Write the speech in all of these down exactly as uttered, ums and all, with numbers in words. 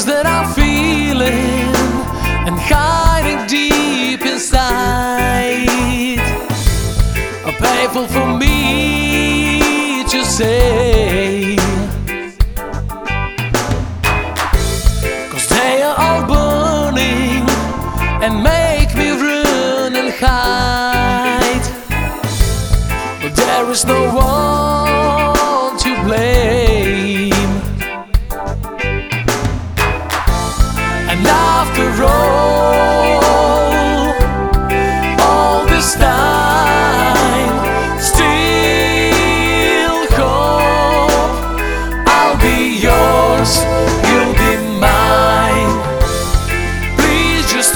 that I'm feeling and hiding deep inside are painful for me to say, 'cause they are all burning and make me run and hide, but there is no one to blame. And after all, all this time, still hope I'll be yours, you'll be mine. Please just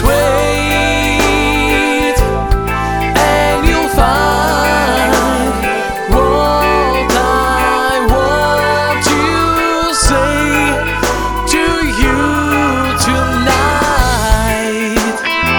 wait and you'll find what I want to say to you tonight.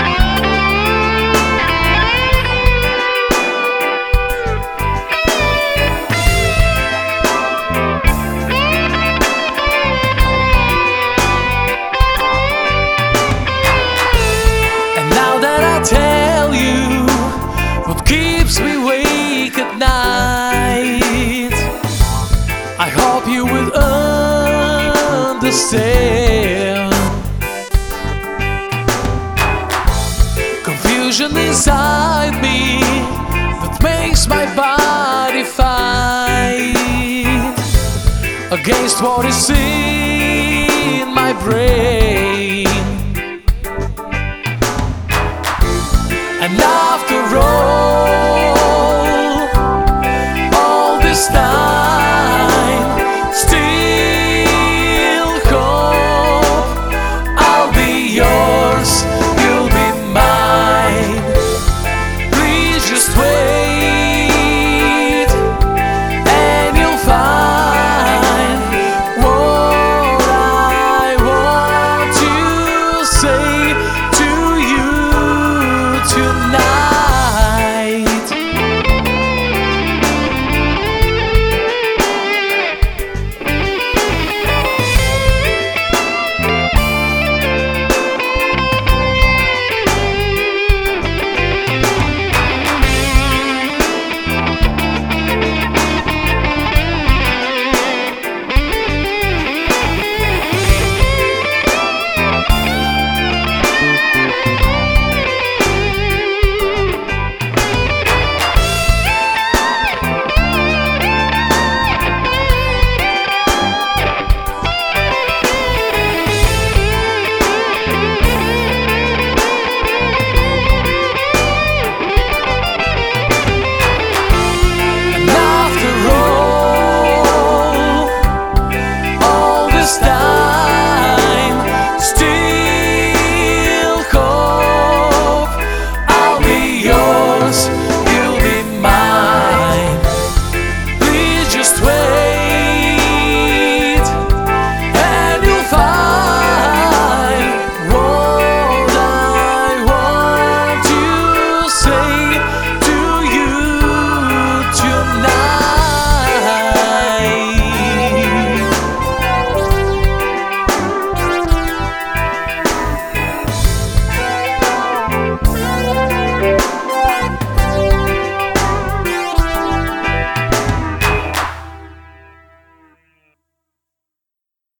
And now that I tell you what keeps me awake at night, I hope you will understand. Confusion inside me that makes my body fight against what is in my brain.